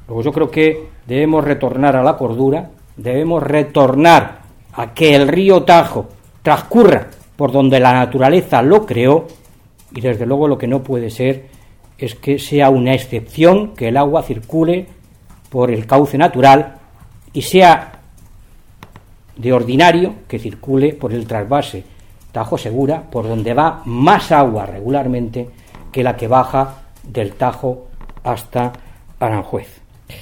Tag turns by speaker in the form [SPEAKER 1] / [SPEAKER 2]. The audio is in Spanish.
[SPEAKER 1] Luego yo creo que debemos retornar a la cordura, debemos retornar a que el río Tajo transcurra por donde la naturaleza lo creó, y desde luego lo que no puede ser es que sea una excepción que el agua circule por el cauce natural y sea de ordinario que circule por el trasvase Tajo Segura, por donde va más agua regularmente que la que baja del Tajo hasta Aranjuez.